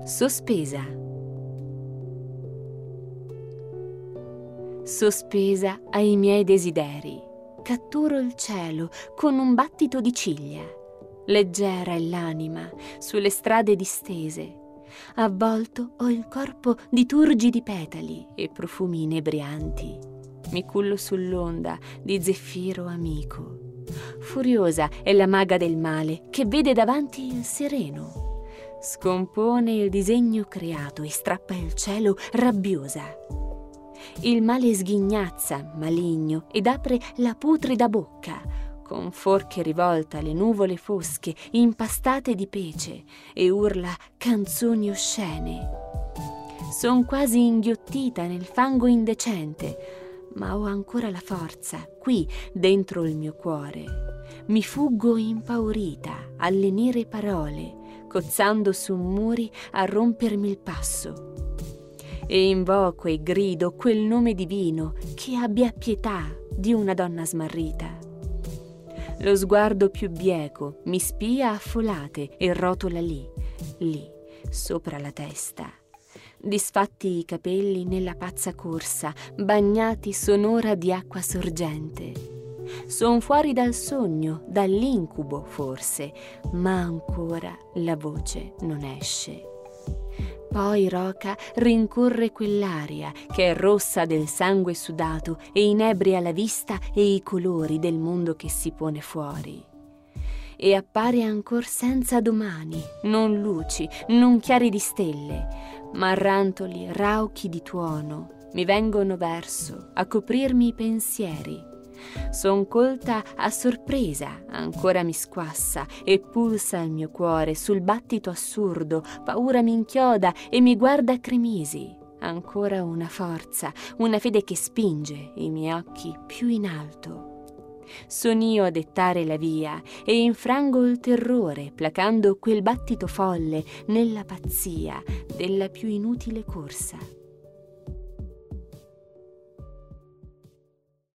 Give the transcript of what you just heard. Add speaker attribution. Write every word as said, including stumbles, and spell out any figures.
Speaker 1: Sospesa. Sospesa ai miei desideri, catturo il cielo con un battito di ciglia. Leggera è l'anima sulle strade distese. Avvolto ho il corpo di turgidi petali e profumi inebrianti. Mi cullo sull'onda di Zeffiro amico. Furiosa è la maga del male che vede davanti il sereno. Scompone il disegno creato e strappa il cielo rabbiosa. Il male sghignazza, maligno, ed apre la putrida bocca. Con forche rivolta le nuvole fosche, impastate di pece, e urla canzoni oscene. Son quasi inghiottita nel fango indecente, ma ho ancora la forza, qui, dentro il mio cuore. Mi fuggo impaurita alle nere parole, cozzando su muri a rompermi il passo. E invoco e grido quel nome divino che abbia pietà di una donna smarrita. Lo sguardo più bieco mi spia a folate e rotola lì, lì, sopra la testa. Disfatti i capelli nella pazza corsa, bagnati sonora di acqua sorgente. Son fuori dal sogno, dall'incubo forse, ma ancora la voce non esce. Poi roca rincorre quell'aria che è rossa del sangue sudato e inebria la vista e i colori del mondo che si pone fuori. E appare ancor senza domani, non luci, non chiari di stelle, ma rantoli rauchi di tuono mi vengono verso a coprirmi i pensieri. Son colta a sorpresa, ancora mi squassa e pulsa il mio cuore sul battito assurdo, paura mi inchioda e mi guarda a cremisi. Ancora una forza, una fede che spinge i miei occhi più in alto. Son io a dettare la via e infrango il terrore, placando quel battito folle nella pazzia della più inutile corsa.